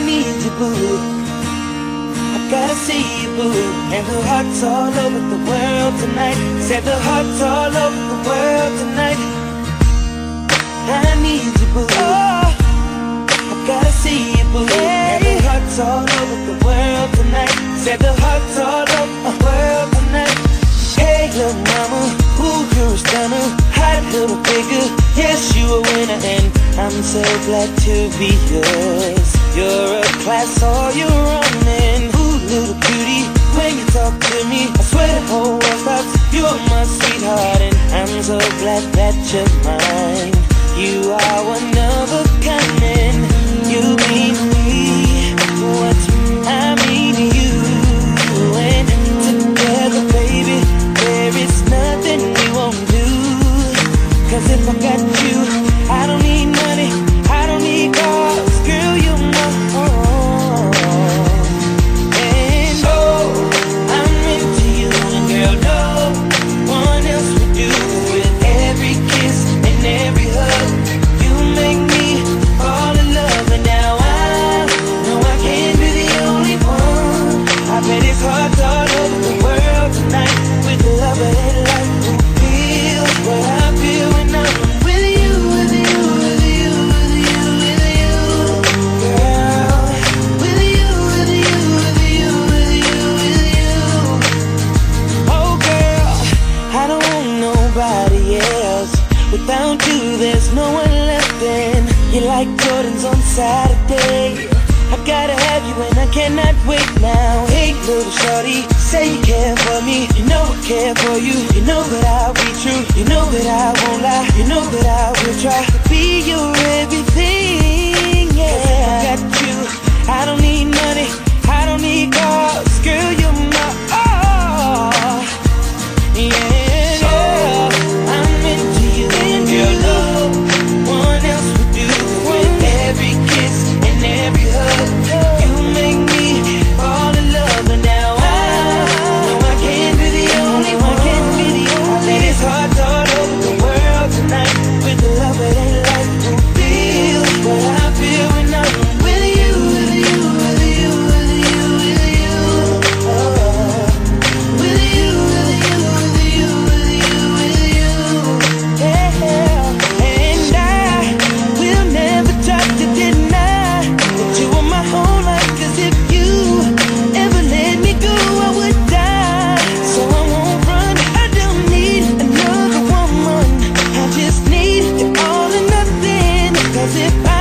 need you, boo. I gotta see you, boo. And the hearts all over the world tonight. Said the hearts all over the world tonight. I need you, boo. Oh, I gotta see you, boo. And the hearts all over the world tonight. Said the hearts all over the world tonight. Hey, little mama, ooh, you're a stunner. Hot little figure, yes, you a winner. And I'm so glad to be yours. You're a class all you're running. Ooh, little cutie, when you talk to me, I swear the whole world stops. You're my sweetheart, and I'm so glad that you're mine. You are one of a kind, and you mean me what I mean to you. And together, baby, there is nothing we won't do. 'Cause if I got you, I don't need money, I don't need cars. Girl, you're my own. And oh, I'm into you, and girl, no one else would do. With every kiss and every hug, you make me fall in love. And now I know I can't be the only one. I bet it's hard all over the world tonight. With the love and life, who feels what I feel when I'm with you, with you, with you, with you, with you, girl. With you, with you, with you, with you, with you. Oh girl, I don't want nobody else. Without you, there's no one left. And you're like Jordans on Saturday. I gotta have you and I cannot wait now. Hey little shorty, say you care for me. You know I care for you. You know that I'll be true. You know that I won't lie. You know that I will try to be your everything. Yeah, 'cause if I got you, I don't need money, I don't need cars. Girl, you're my all. Yeah, girl, I'm into you, and girl, no one else would do. With every kiss and every hug, you make me fall in love. And now I know I can't be the only one. Can't be the only. And it's hard all over the world tonight. With the love that ain't like who feels what I feel when I'm with you, with you, with you, with you, with you. Oh, with you, with you, with you, with you, with you. Yeah, and I will never try to deny that you are my whole life. 'Cause if you ever let me go, I would die. So I won't run, I don't need another woman. I just need you all or nothing. 'Cause if I